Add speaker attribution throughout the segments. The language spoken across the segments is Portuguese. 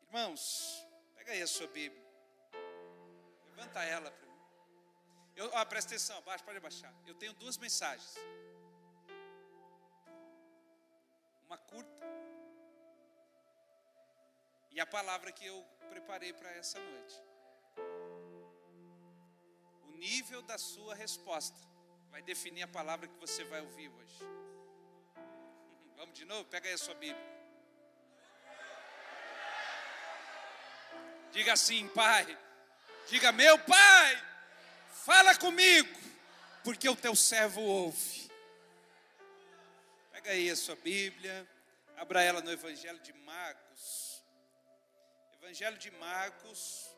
Speaker 1: Irmãos, pega aí a sua Bíblia. Levanta ela para mim. Presta atenção, abaixa, pode abaixar. Eu tenho duas mensagens. Uma curta e a palavra que eu preparei para essa noite. O nível da sua resposta vai definir a palavra que você vai ouvir hoje. Vamos de novo? Pega aí a sua Bíblia. Diga assim, Pai. Diga, meu Pai, fala comigo, porque o teu servo ouve. Pega aí a sua Bíblia, abra ela no Evangelho de Marcos. Evangelho de Marcos,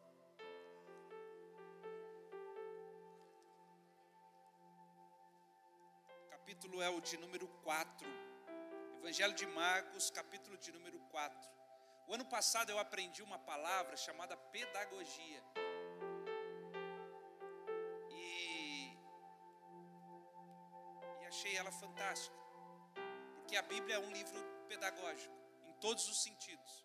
Speaker 1: capítulo é o de número 4. Evangelho de Marcos, capítulo de número 4. O ano passado eu aprendi uma palavra chamada pedagogia. E achei ela fantástica. Porque a Bíblia é um livro pedagógico, em todos os sentidos.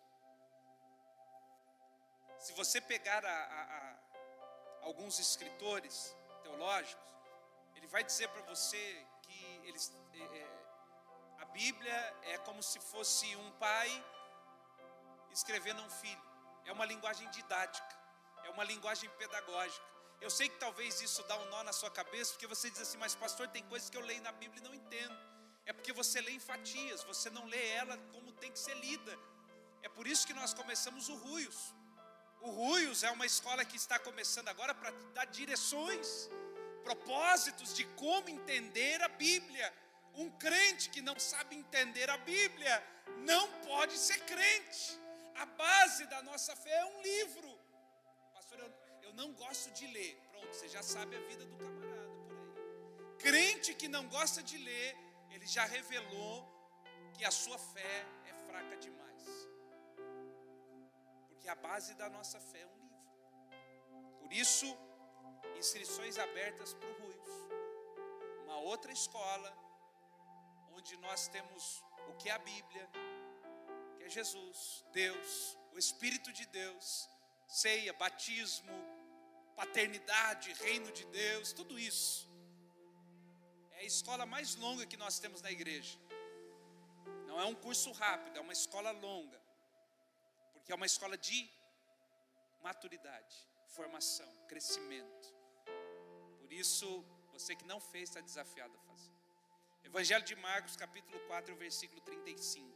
Speaker 1: Se você pegar alguns escritores teológicos, ele vai dizer para você que a Bíblia é como se fosse um pai escrevendo a um filho. É uma linguagem didática, é uma linguagem pedagógica. Eu sei que talvez isso dá um nó na sua cabeça, porque você diz assim, mas pastor, tem coisas que eu leio na Bíblia e não entendo. É porque você lê em fatias, você não lê ela como tem que ser lida. É por isso que nós começamos o Ruios. O Ruios é uma escola que está começando agora para dar direções, propósitos de como entender a Bíblia. Um crente que não sabe entender a Bíblia não pode ser crente. A base da nossa fé é um livro. Pastor, eu não gosto de ler. Pronto, você já sabe a vida do camarada por aí. Crente que não gosta de ler, ele já revelou que a sua fé é fraca demais. Porque a base da nossa fé é um livro. Por isso, inscrições abertas para o Ruios. Uma outra escola, onde nós temos o que é a Bíblia, que é Jesus, Deus, o Espírito de Deus, ceia, batismo, paternidade, reino de Deus, tudo isso. É a escola mais longa que nós temos na igreja. Não é um curso rápido, é uma escola longa. Porque é uma escola de maturidade, formação, crescimento. Por isso, você que não fez, está desafiado a fazer. Evangelho de Marcos, capítulo 4, versículo 35.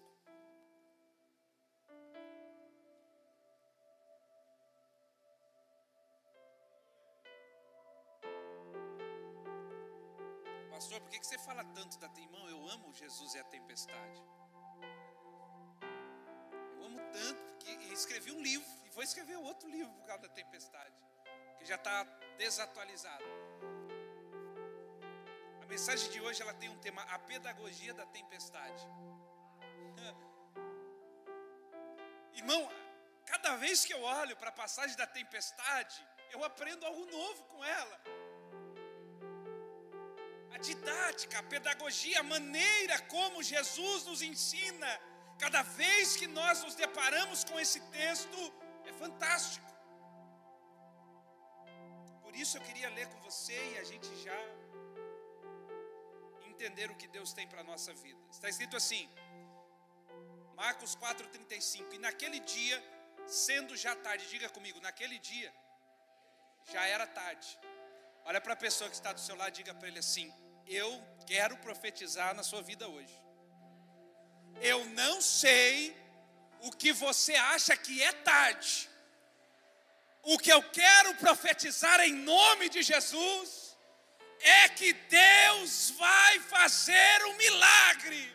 Speaker 1: Pastor, por que você fala tanto da irmão? Eu amo Jesus e a tempestade. Eu amo tanto que escrevi um livro e vou escrever outro livro por causa da tempestade, que já está desatualizado. A mensagem de hoje ela tem um tema: a pedagogia da tempestade. Irmão, cada vez que eu olho para a passagem da tempestade, eu aprendo algo novo com ela. A didática, a pedagogia, a maneira como Jesus nos ensina, cada vez que nós nos deparamos com esse texto, é fantástico. Por isso eu queria ler com você e a gente já entender o que Deus tem para a nossa vida. Está escrito assim, Marcos 4,35. E naquele dia, sendo já tarde, diga comigo, naquele dia, já era tarde. Olha para a pessoa que está do seu lado, diga para ele assim: eu quero profetizar na sua vida hoje. Eu não sei o que você acha que é tarde. O que eu quero profetizar em nome de Jesus é que Deus vai fazer um milagre.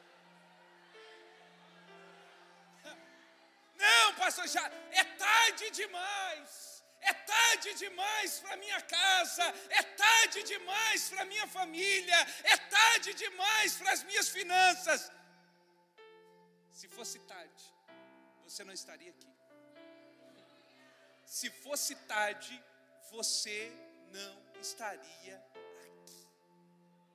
Speaker 1: Não, pastor, já é tarde demais. É tarde demais para minha casa, é tarde demais para minha família, é tarde demais para as minhas finanças. Se fosse tarde, você não estaria aqui. Se fosse tarde, você não estaria aqui.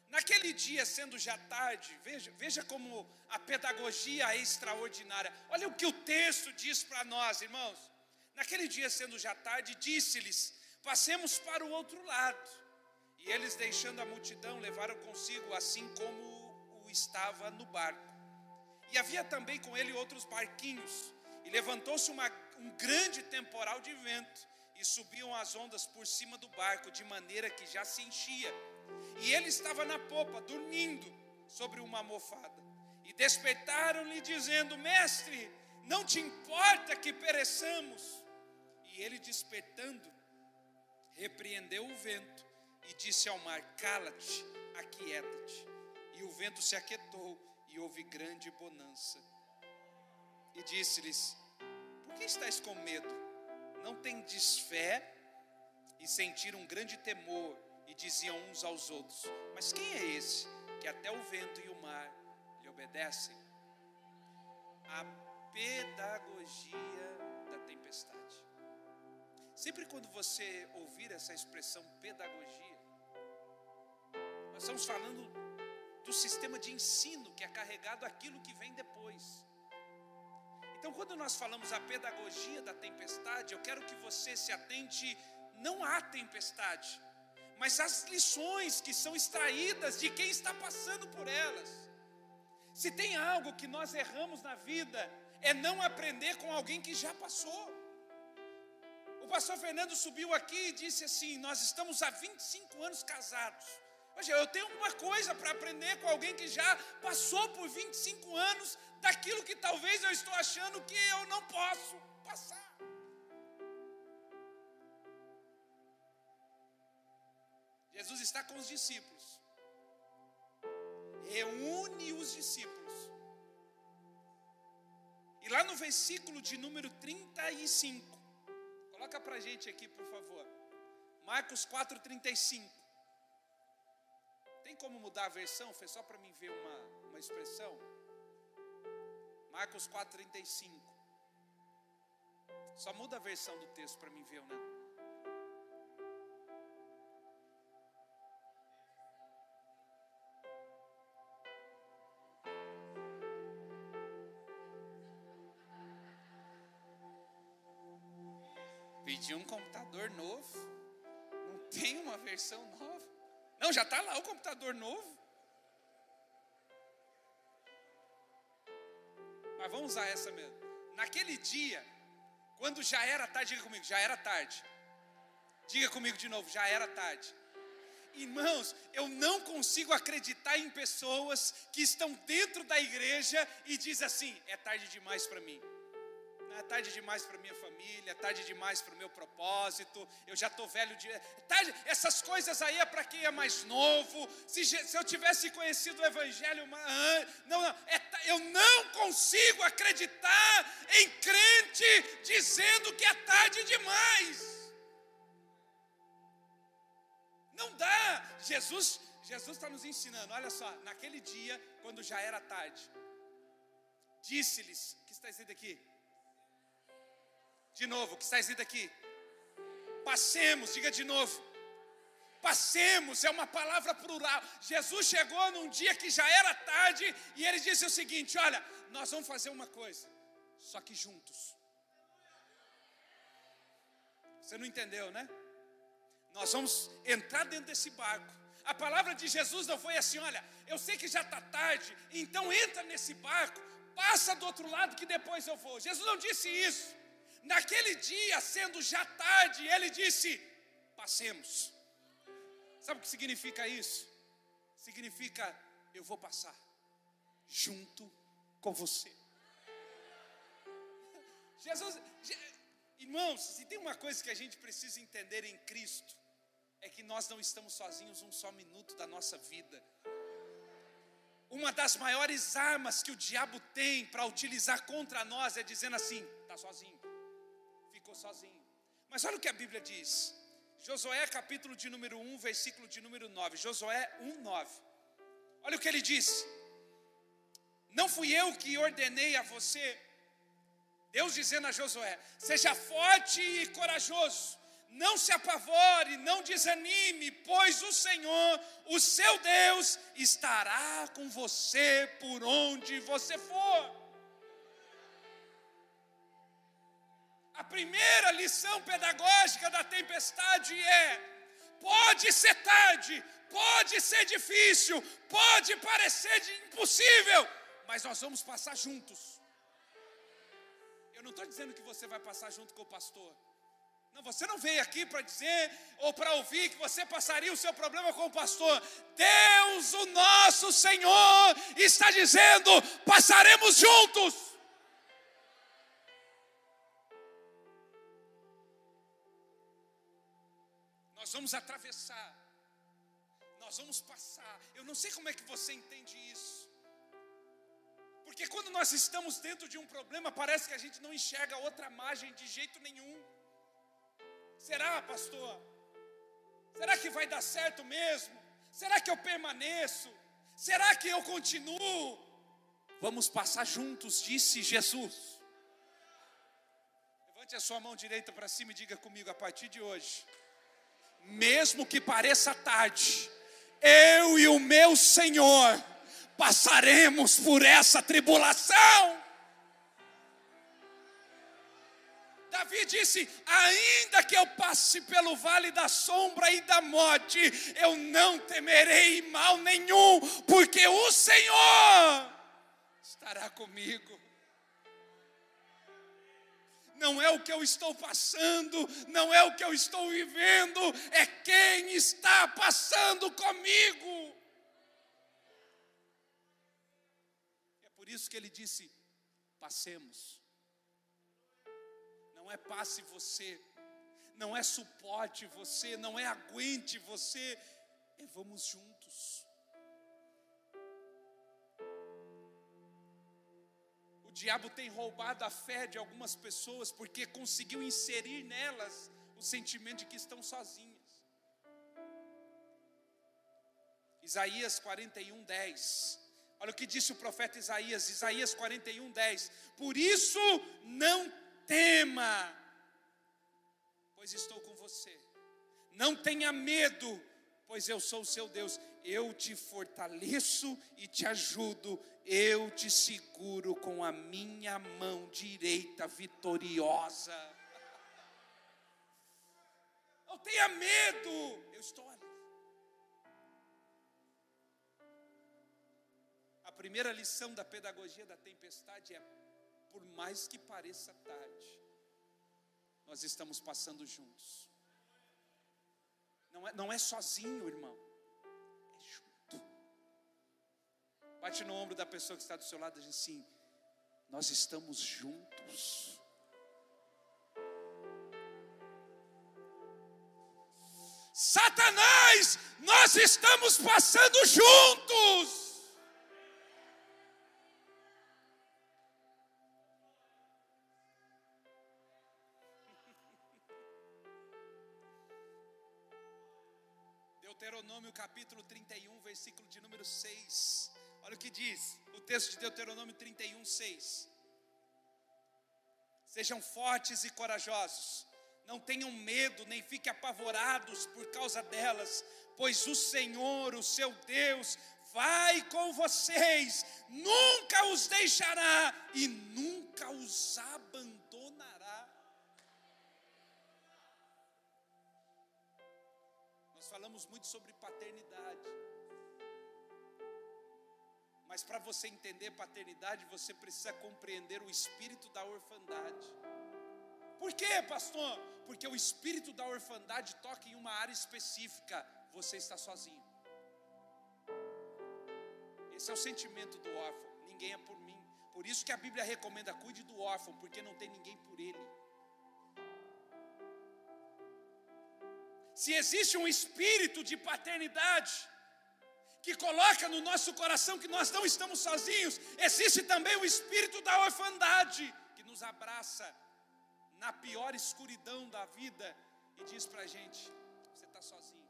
Speaker 1: Naquele dia, sendo já tarde, veja como a pedagogia é extraordinária. Olha o que o texto diz para nós, irmãos. Naquele dia, sendo já tarde, disse-lhes: passemos para o outro lado. E eles, deixando a multidão, levaram consigo, assim como o estava no barco. E havia também com ele outros barquinhos. E levantou-se um grande temporal de vento, e subiam as ondas por cima do barco, de maneira que já se enchia. E ele estava na popa, dormindo sobre uma almofada. E despertaram-lhe, dizendo: mestre, não te importa que pereçamos? E ele, despertando, repreendeu o vento e disse ao mar: cala-te, aquieta-te. E o vento se aquietou, e houve grande bonança. E disse-lhes: por que estáis com medo? Não tendes fé? E sentiram um grande temor, e diziam uns aos outros: mas quem é esse, que até o vento e o mar lhe obedecem? A pedagogia da tempestade. Sempre quando você ouvir essa expressão pedagogia, nós estamos falando do sistema de ensino que é carregado aquilo que vem depois. Então, quando nós falamos a pedagogia da tempestade, eu quero que você se atente não à tempestade, mas às lições que são extraídas de quem está passando por elas. Se tem algo que nós erramos na vida, é não aprender com alguém que já passou. O pastor Fernando subiu aqui e disse assim: nós estamos há 25 anos casados. Hoje eu tenho uma coisa para aprender com alguém que já passou por 25 anos daquilo que talvez eu estou achando que eu não posso passar. Jesus está com os discípulos, reúne os discípulos, e lá no versículo de número 35, coloca para a gente aqui, por favor, Marcos 4,35. Tem como mudar a versão? Foi só para mim ver uma expressão. Marcos 4,35. Só muda a versão do texto para mim ver, né? Pedi um computador novo. Não tem uma versão nova. Não, já está lá o computador novo. Mas vamos usar essa mesmo. Naquele dia, quando já era tarde, diga comigo, já era tarde. Diga comigo de novo, já era tarde. Irmãos, eu não consigo acreditar em pessoas que estão dentro da igreja e dizem assim: é tarde demais para mim. É tarde demais para minha família, é tarde demais para o meu propósito, eu já estou velho de... tarde, essas coisas aí é para quem é mais novo. Se eu tivesse conhecido o evangelho, eu não consigo acreditar em crente dizendo que é tarde demais. Não dá. Jesus está nos ensinando, olha só, naquele dia, quando já era tarde, disse-lhes, o que está escrito aqui? De novo, o que está escrito aqui? Passemos, diga de novo. Passemos, é uma palavra plural. Jesus chegou num dia que já era tarde e ele disse o seguinte: olha, nós vamos fazer uma coisa, só que juntos. Você não entendeu, né? Nós vamos entrar dentro desse barco. A palavra de Jesus não foi assim: olha, eu sei que já está tarde, então entra nesse barco, passa do outro lado que depois eu vou. Jesus não disse isso. Naquele dia, sendo já tarde, ele disse: passemos. Sabe o que significa isso? Significa: eu vou passar junto com você. Jesus, irmãos, se tem uma coisa que a gente precisa entender em Cristo, é que nós não estamos sozinhos um só minuto da nossa vida. Uma das maiores armas que o diabo tem para utilizar contra nós é dizendo assim: está sozinho, ficou sozinho. Mas olha o que a Bíblia diz. Josué capítulo de número 1, versículo de número 9. Josué 1:9. Olha o que ele disse: não fui eu que ordenei a você. Deus dizendo a Josué: seja forte e corajoso, não se apavore, não desanime, pois o Senhor, o seu Deus, estará com você por onde você for. A primeira lição pedagógica da tempestade é: pode ser tarde, pode ser difícil, pode parecer impossível, mas nós vamos passar juntos. Eu não estou dizendo que você vai passar junto com o pastor. Não, você não veio aqui para dizer ou para ouvir que você passaria o seu problema com o pastor. Deus, o nosso Senhor, está dizendo: passaremos juntos. Nós vamos atravessar, nós vamos passar. Eu não sei como é que você entende isso, porque quando nós estamos dentro de um problema, parece que a gente não enxerga outra margem de jeito nenhum. Será, pastor? Será que vai dar certo mesmo? Será que eu permaneço? Será que eu continuo? Vamos passar juntos, disse Jesus. Levante a sua mão direita para cima e diga comigo: a partir de hoje, mesmo que pareça tarde, eu e o meu Senhor passaremos por essa tribulação. Davi disse: ainda que eu passe pelo vale da sombra e da morte, eu não temerei mal nenhum, porque o Senhor estará comigo. Não é o que eu estou passando, não é o que eu estou vivendo, é quem está passando comigo. É por isso que ele disse: passemos. Não é passe você, não é suporte você, não é aguente você, é vamos juntos. O diabo tem roubado a fé de algumas pessoas porque conseguiu inserir nelas o sentimento de que estão sozinhas. Isaías 41:10. Olha o que disse o profeta Isaías, Isaías 41:10. Por isso não tema, pois estou com você. Não tenha medo, pois eu sou o seu Deus. Eu te fortaleço e te ajudo. Eu te seguro com a minha mão direita vitoriosa. Não tenha medo, eu estou ali. A primeira lição da pedagogia da tempestade é: por mais que pareça tarde, nós estamos passando juntos. Não é sozinho, irmão, é junto. Bate no ombro da pessoa que está do seu lado e diz assim: nós estamos juntos. Satanás, nós estamos passando juntos. Deuteronômio capítulo 31, versículo de número 6. Olha o que diz o texto de Deuteronômio 31, 6. Sejam fortes e corajosos, não tenham medo, nem fiquem apavorados por causa delas, pois o Senhor, o seu Deus, vai com vocês, nunca os deixará e nunca os abandonará. Nós falamos muito sobre paternidade, mas para você entender paternidade, você precisa compreender o espírito da orfandade. Por quê, pastor? Porque o espírito da orfandade toca em uma área específica: você está sozinho. Esse é o sentimento do órfão: ninguém é por mim. Por isso que a Bíblia recomenda: cuide do órfão, porque não tem ninguém por ele. Se existe um espírito de paternidade que coloca no nosso coração que nós não estamos sozinhos, existe também o espírito da orfandade que nos abraça na pior escuridão da vida e diz pra gente: você está sozinho.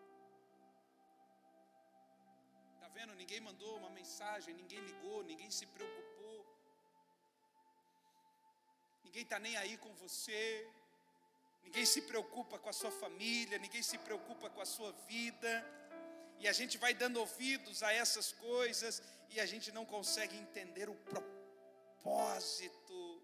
Speaker 1: Está vendo? Ninguém mandou uma mensagem, ninguém ligou, ninguém se preocupou, ninguém está nem aí com você, ninguém se preocupa com a sua família, ninguém se preocupa com a sua vida. E a gente vai dando ouvidos a essas coisas e a gente não consegue entender o propósito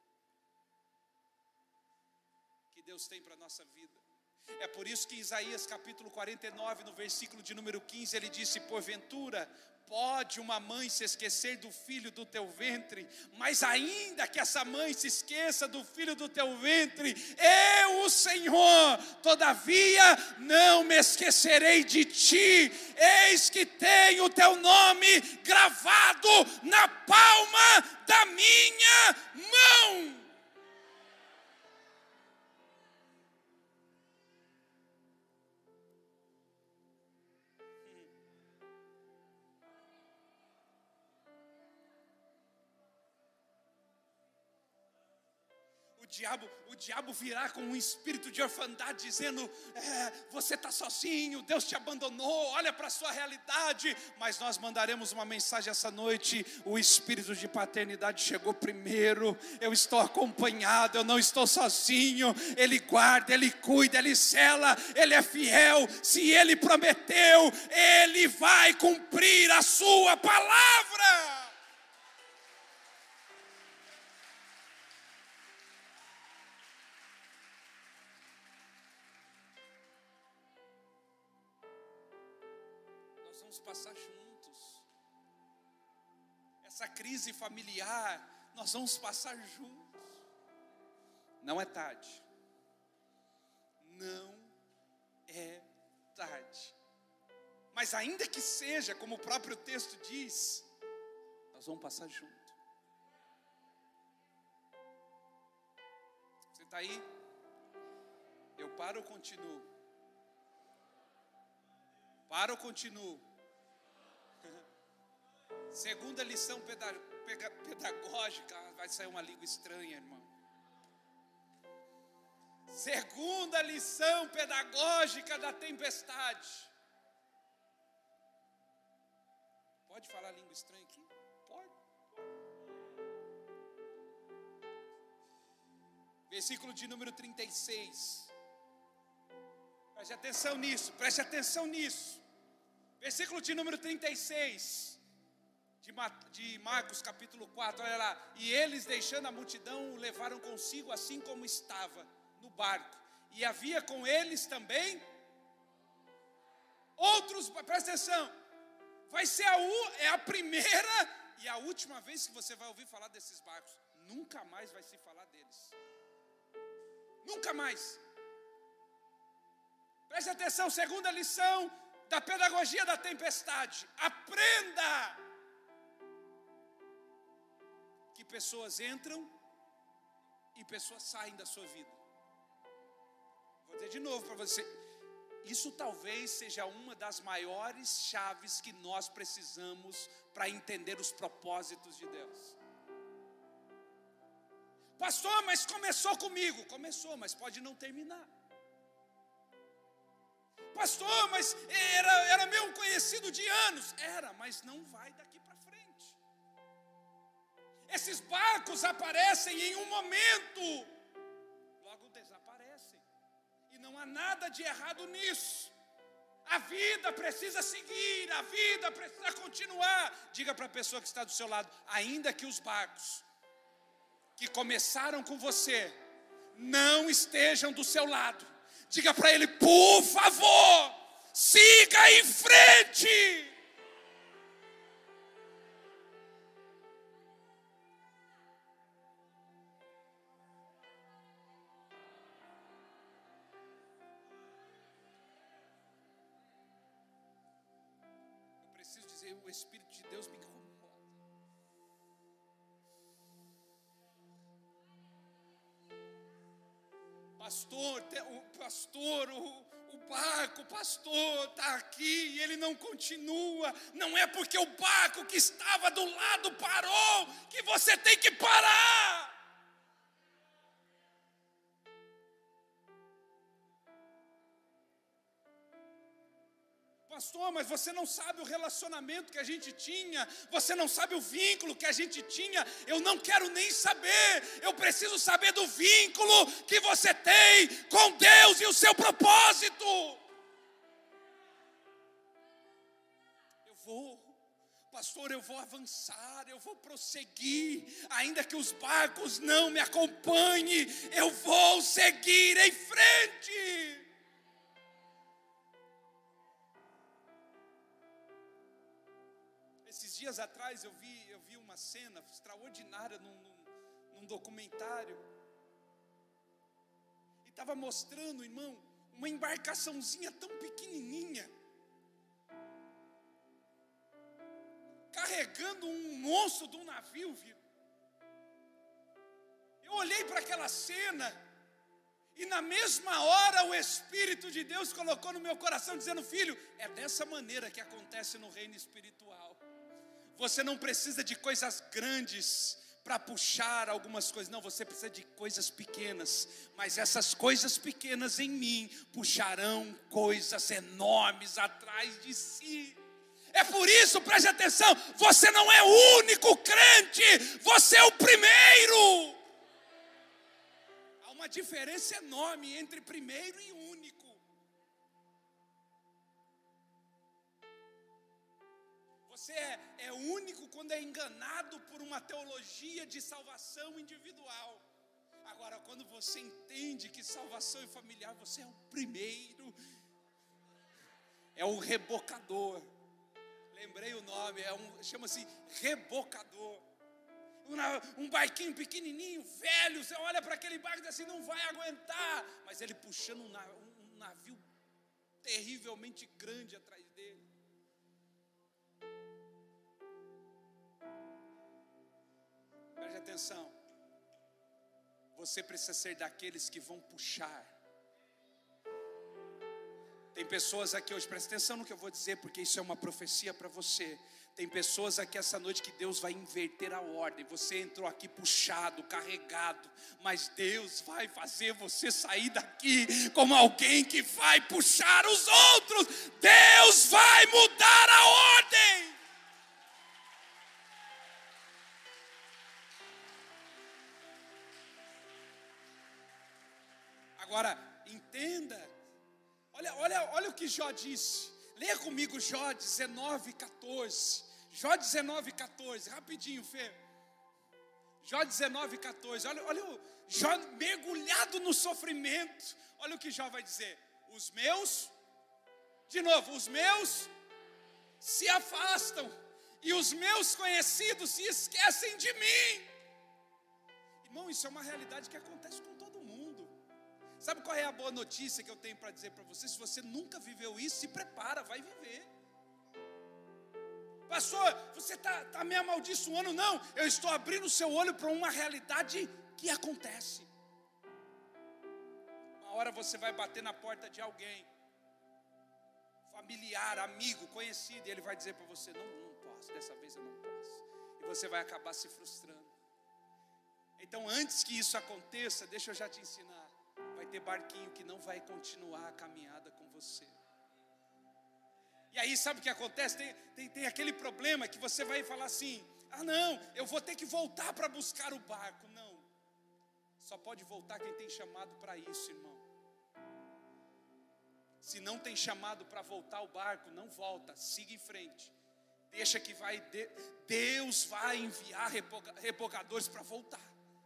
Speaker 1: que Deus tem para a nossa vida. É por isso que Isaías capítulo 49, no versículo de número 15, ele disse: porventura pode uma mãe se esquecer do filho do teu ventre, mas ainda que essa mãe se esqueça do filho do teu ventre, eu, o Senhor, todavia não me esquecerei de ti. Eis que tenho o teu nome gravado na palma da minha mão. O diabo virá com um espírito de orfandade, dizendo: você está sozinho, Deus te abandonou, olha para a sua realidade. Mas nós mandaremos uma mensagem essa noite: o espírito de paternidade chegou primeiro, eu estou acompanhado, eu não estou sozinho. Ele guarda, Ele cuida, Ele cela, Ele é fiel. Se Ele prometeu, Ele vai cumprir a sua palavra. Vamos passar juntos essa crise familiar, nós vamos passar juntos. Não é tarde, não é tarde, mas ainda que seja, como o próprio texto diz, nós vamos passar junto. Você está aí? Eu paro ou continuo? Paro ou continuo? Segunda lição pedagógica. Vai sair uma língua estranha, irmão. Segunda lição pedagógica da tempestade. Pode falar língua estranha aqui? Pode. Versículo de número 36. Preste atenção nisso, preste atenção nisso. Versículo de número 36. De Marcos capítulo 4, olha lá. E eles, deixando a multidão, o levaram consigo assim como estava no barco. E havia com eles também outros, presta atenção. Vai ser a primeira e a última vez que você vai ouvir falar desses barcos. Nunca mais vai se falar deles. Nunca mais. Preste atenção, segunda lição da pedagogia da tempestade. Aprenda que pessoas entram e pessoas saem da sua vida. Vou dizer de novo para você. Isso talvez seja uma das maiores chaves que nós precisamos para entender os propósitos de Deus. Pastor, mas começou comigo. Começou, mas pode não terminar. Pastor, mas era meu conhecido de anos. Era, mas não vai daqui para frente. Esses barcos aparecem em um momento, logo desaparecem. E não há nada de errado nisso. A vida precisa seguir, a vida precisa continuar. Diga para a pessoa que está do seu lado: ainda que os barcos que começaram com você não estejam do seu lado, diga para ele: por favor, siga em frente. Eu preciso dizer, o Espírito de Deus me incomoda. O barco, pastor, está aqui e ele não continua. Não é porque o barco que estava do lado parou que você tem que parar. Pastor, mas você não sabe o relacionamento que a gente tinha, você não sabe o vínculo que a gente tinha. Eu não quero nem saber, eu preciso saber do vínculo que você tem com Deus e o seu propósito. Pastor, eu vou avançar, eu vou prosseguir, ainda que os barcos não me acompanhem, eu vou seguir em frente. Esses dias atrás eu vi uma cena extraordinária num documentário, e estava mostrando, irmão, uma embarcaçãozinha tão pequenininha, carregando um monstro de um navio, viu? Eu olhei para aquela cena, e na mesma hora o Espírito de Deus colocou no meu coração, dizendo: filho, é dessa maneira que acontece no reino espiritual. Você não precisa de coisas grandes para puxar algumas coisas, não, você precisa de coisas pequenas, mas essas coisas pequenas em mim puxarão coisas enormes atrás de si. É por isso, preste atenção, você não é o único crente, você é o primeiro. Há uma diferença enorme entre primeiro e único. Você é único quando é enganado por uma teologia de salvação individual. Agora, quando você entende que salvação é familiar, você é o primeiro. É o rebocador. Lembrei o nome, chama-se rebocador. Um barquinho pequenininho, velho, você olha para aquele barco e diz assim, não vai aguentar. Mas ele puxando um navio terrivelmente grande atrás dele. Preste atenção. Você precisa ser daqueles que vão puxar. Tem pessoas aqui hoje, presta atenção no que eu vou dizer, porque isso é uma profecia para você. Tem pessoas aqui essa noite que Deus vai inverter a ordem. Você entrou aqui puxado, carregado, mas Deus vai fazer você sair daqui como alguém que vai puxar os outros. Deus vai mudar a ordem. Agora, entenda. Olha o que Jó disse. Leia comigo Jó 19:14. Jó 19:14, rapidinho, Fê. Jó 19:14. Olha o Jó mergulhado no sofrimento. Olha o que Jó vai dizer. Os meus se afastam, e os meus conhecidos se esquecem de mim. Irmão, isso é uma realidade que acontece com todo mundo. Sabe qual é a boa notícia que eu tenho para dizer para você? Se você nunca viveu isso, se prepara, vai viver. Pastor, você está me amaldiçoando? Não, eu estou abrindo o seu olho para uma realidade que acontece. Uma hora você vai bater na porta de alguém, familiar, amigo, conhecido, e ele vai dizer para você, não posso, dessa vez eu não posso. E você vai acabar se frustrando. Então, antes que isso aconteça, deixa eu já te ensinar. Vai ter barquinho que não vai continuar a caminhada com você. E aí sabe o que acontece? Tem aquele problema que você vai falar assim, não, eu vou ter que voltar para buscar o barco. Não, só pode voltar quem tem chamado para isso, irmão. Se não tem chamado para voltar o barco, não volta, siga em frente. Deixa que Deus vai enviar rebocadores para voltar.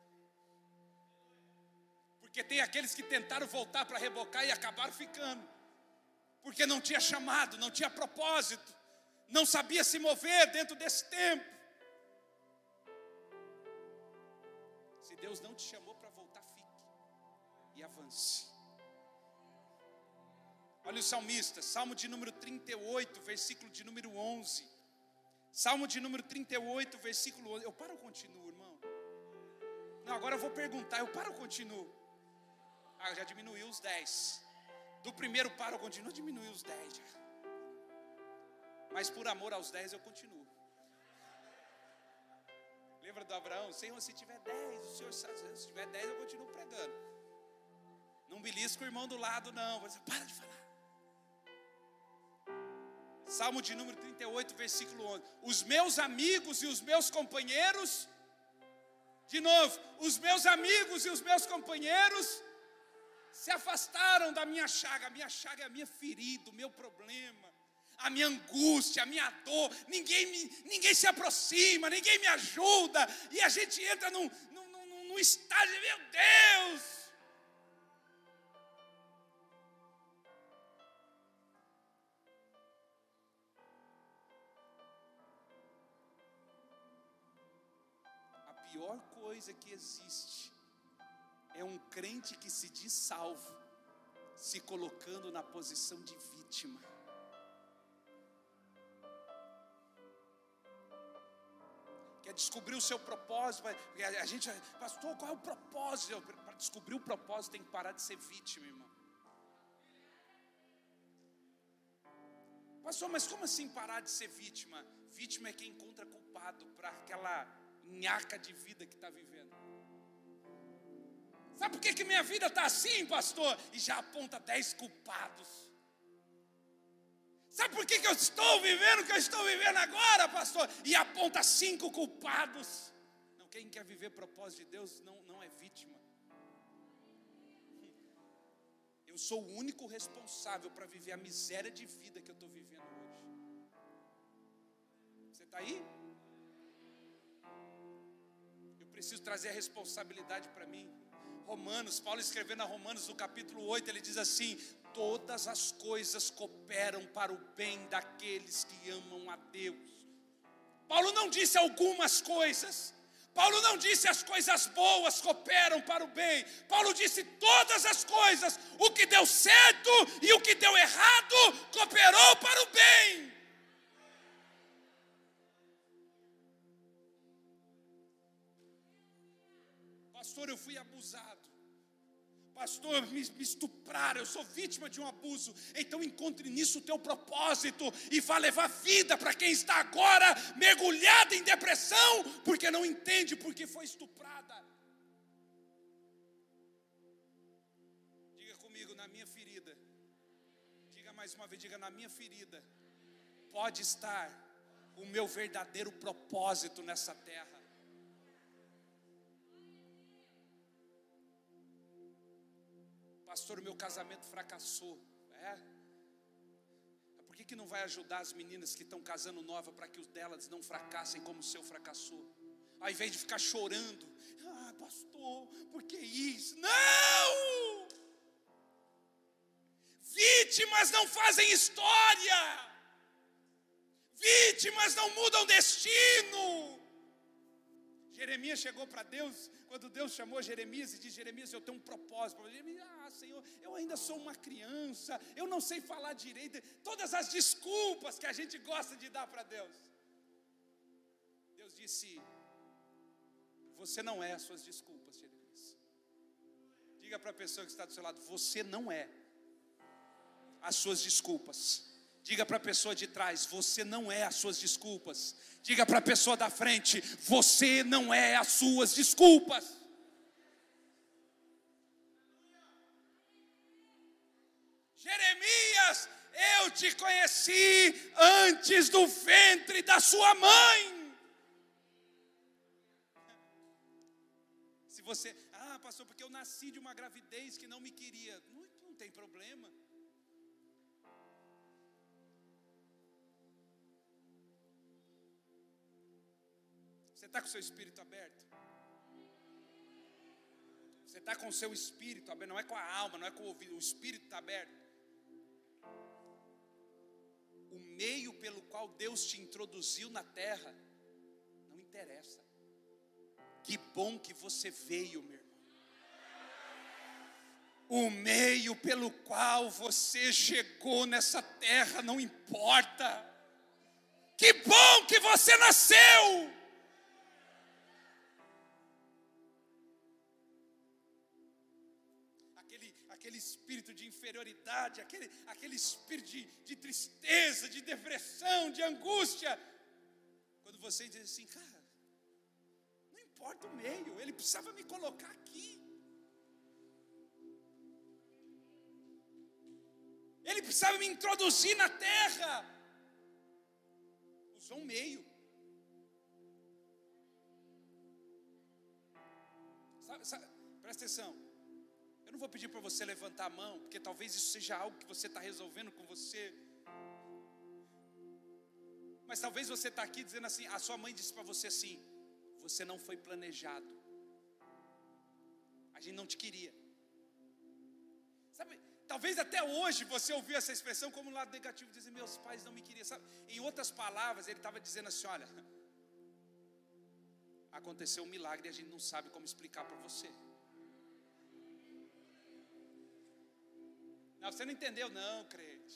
Speaker 1: Porque tem aqueles que tentaram voltar para rebocar e acabaram ficando. Porque não tinha chamado, não tinha propósito, não sabia se mover dentro desse tempo. Se Deus não te chamou para voltar, fique e avance. Olha o salmista, Salmo de número 38, versículo de número 11. Salmo de número 38, versículo 11. Eu paro ou continuo, irmão? Não, agora eu vou perguntar, eu paro ou continuo? Já diminuiu os 10. Do primeiro para eu continuo, diminuiu os 10 já. Mas por amor aos 10 eu continuo. Lembra do Abraão? Senhor, se tiver 10, o Senhor sabe, se tiver 10 eu continuo pregando. Não belisca o irmão do lado não. Você para de falar. Salmo de número 38, versículo 11. Os meus amigos e os meus companheiros, de novo, os meus amigos e os meus companheiros se afastaram da minha chaga. A minha chaga é a minha ferida, o meu problema, a minha angústia, a minha dor. Ninguém se aproxima, ninguém me ajuda. E a gente entra num estágio, meu Deus. A pior coisa que existe é um crente que se diz salvo, se colocando na posição de vítima. Quer descobrir o seu propósito? A gente, pastor, qual é o propósito? Para descobrir o propósito tem que parar de ser vítima, irmão. Pastor, mas como assim parar de ser vítima? Vítima é quem encontra culpado para aquela nhaca de vida que está vivendo. Sabe por que minha vida está assim, pastor? E já aponta 10 culpados. Sabe por que eu estou vivendo o que eu estou vivendo agora, pastor? E aponta 5 culpados. Não, quem quer viver propósito de Deus não é vítima. Eu sou o único responsável para viver a miséria de vida que eu estou vivendo hoje. Você está aí? Eu preciso trazer a responsabilidade para mim. Romanos, Paulo escrevendo a Romanos no capítulo 8, ele diz assim: todas as coisas cooperam para o bem daqueles que amam a Deus. Paulo não disse algumas coisas, Paulo não disse as coisas boas cooperam para o bem, Paulo disse todas as coisas, o que deu certo e o que deu errado cooperou para o bem. Pastor, eu fui abusado. Pastor, me estupraram, eu sou vítima de um abuso. Então encontre nisso o teu propósito e vá levar vida para quem está agora mergulhado em depressão, porque não entende porque foi estuprada. Diga comigo, na minha ferida. Diga mais uma vez, diga, na minha ferida pode estar o meu verdadeiro propósito nessa terra. Pastor, o meu casamento fracassou. Por que não vai ajudar as meninas que estão casando nova para que os delas não fracassem como o seu fracassou? Ao invés de ficar chorando, pastor, por que isso? Não! Vítimas não fazem história. Vítimas não mudam destino. Jeremias chegou para Deus, quando Deus chamou Jeremias e disse: Jeremias, eu tenho um propósito. Jeremias, Senhor, eu ainda sou uma criança, eu não sei falar direito. Todas as desculpas que a gente gosta de dar para Deus. Deus disse: você não é as suas desculpas, Jeremias. Diga para a pessoa que está do seu lado: você não é as suas desculpas. Diga para a pessoa de trás: você não é as suas desculpas. Diga para a pessoa da frente: você não é as suas desculpas. Jeremias, eu te conheci antes do ventre da sua mãe. Se você, pastor, porque eu nasci de uma gravidez que não me queria. Não tem problema. Você está com o seu espírito aberto? Você está com o seu espírito aberto? Não é com a alma, não é com o ouvido. O espírito está aberto. O meio pelo qual Deus te introduziu na terra não interessa. Que bom que você veio, meu irmão. O meio pelo qual você chegou nessa terra não importa. Que bom que você nasceu. Aquele espírito de inferioridade, aquele espírito de tristeza, de depressão, de angústia. Quando você diz assim: cara, não importa o meio, ele precisava me colocar aqui. Ele precisava me introduzir na terra. sou um meio. Sabe, presta atenção. Eu não vou pedir para você levantar a mão, porque talvez isso seja algo que você está resolvendo com você. Mas talvez você está aqui dizendo assim, a sua mãe disse para você assim, você não foi planejado. A gente não te queria. Sabe, talvez até hoje você ouviu essa expressão como um lado negativo, dizer, meus pais não me queriam. Sabe? Em outras palavras, ele estava dizendo assim, olha, aconteceu um milagre e a gente não sabe como explicar para você. Não, você não entendeu não, crente.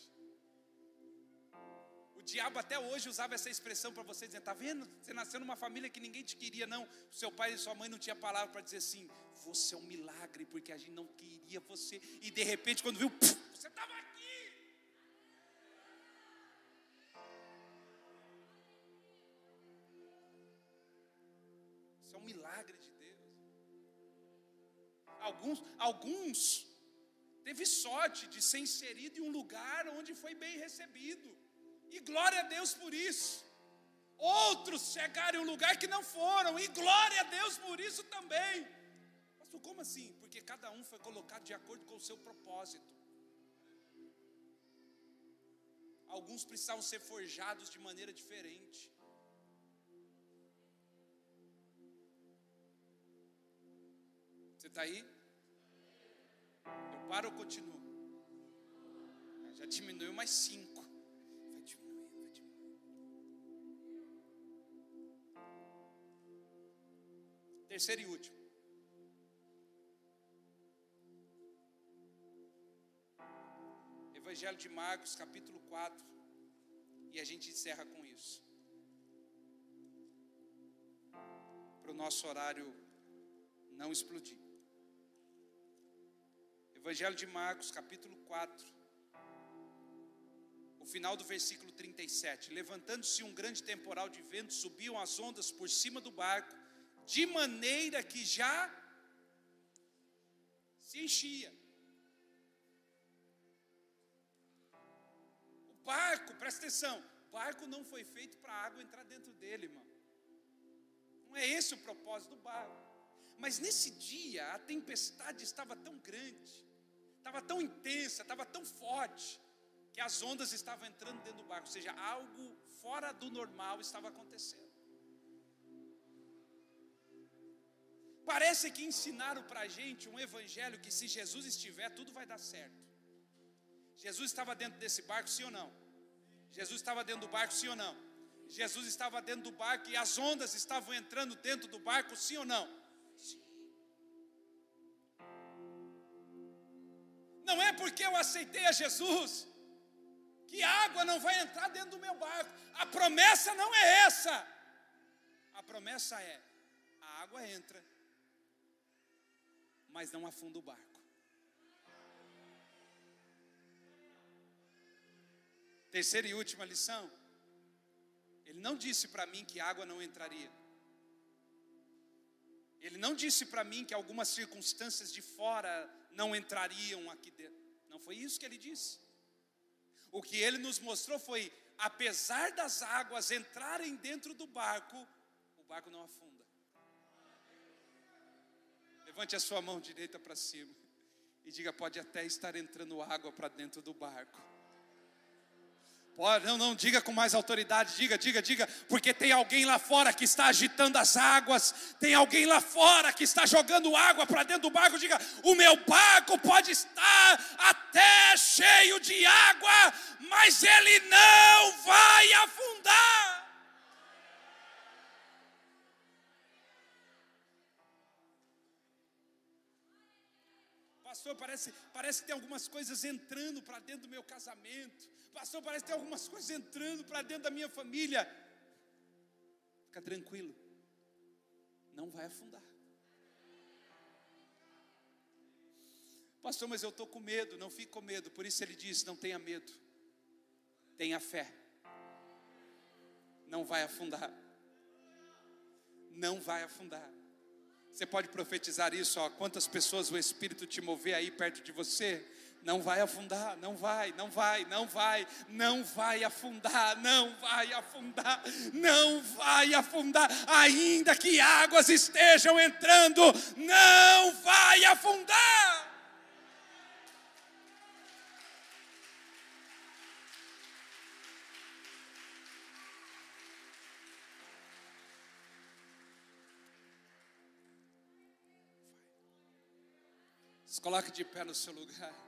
Speaker 1: O diabo até hoje usava essa expressão para você, dizendo, está vendo? Você nasceu numa família que ninguém te queria, não. Seu pai e sua mãe não tinha palavra para dizer assim, você é um milagre, porque a gente não queria você. E de repente, quando viu, você estava aqui. Isso é um milagre de Deus. Alguns teve sorte de ser inserido em um lugar onde foi bem recebido. E glória a Deus por isso. Outros chegaram em um lugar que não foram. E glória a Deus por isso também. Pastor, como assim? Porque cada um foi colocado de acordo com o seu propósito. Alguns precisavam ser forjados de maneira diferente. Você está aí? Eu paro ou continuo? Já diminuiu mais 5. Vai diminuindo. Terceiro e último. Evangelho de Marcos, capítulo 4. E a gente encerra com isso. Para o nosso horário não explodir. Evangelho de Marcos, capítulo 4, o final do versículo 37. Levantando-se um grande temporal de vento, subiam as ondas por cima do barco, de maneira que já se enchia. O barco, presta atenção, o barco não foi feito para a água entrar dentro dele, irmão. Não é esse o propósito do barco. Mas nesse dia, a tempestade estava tão grande, estava tão intensa, estava tão forte, que as ondas estavam entrando dentro do barco, ou seja, algo fora do normal estava acontecendo. Parece que ensinaram para a gente um evangelho que se Jesus estiver, tudo vai dar certo. Jesus estava dentro desse barco, sim ou não? Jesus estava dentro do barco, sim ou não? Jesus estava dentro do barco e as ondas estavam entrando dentro do barco, sim ou não? Sim. Não é porque eu aceitei a Jesus que a água não vai entrar dentro do meu barco. A promessa não é essa. A promessa é, a água entra, mas não afunda o barco. Terceira e última lição. Ele não disse para mim que a água não entraria. Ele não disse para mim que algumas circunstâncias de fora não entrariam aqui dentro. Não foi isso que ele disse. O que ele nos mostrou foi, apesar das águas entrarem dentro do barco, o barco não afunda. Levante a sua mão direita para cima e diga, pode até estar entrando água para dentro do barco. Pode, não, diga com mais autoridade, diga, porque tem alguém lá fora que está agitando as águas, tem alguém lá fora que está jogando água para dentro do barco. Diga, o meu barco pode estar até cheio de água, mas ele não vai afundar. Pastor, parece que tem algumas coisas entrando para dentro do meu casamento. Pastor, parece que tem algumas coisas entrando para dentro da minha família. Fica tranquilo, não vai afundar. Pastor, mas eu estou com medo. Não fique com medo. Por isso ele diz, não tenha medo, tenha fé. Não vai afundar. Não vai afundar. Você pode profetizar isso, ó, quantas pessoas o Espírito te mover aí perto de você? Não vai afundar, não vai afundar, não vai afundar, ainda que águas estejam entrando, não vai afundar. Se coloque de pé no seu lugar.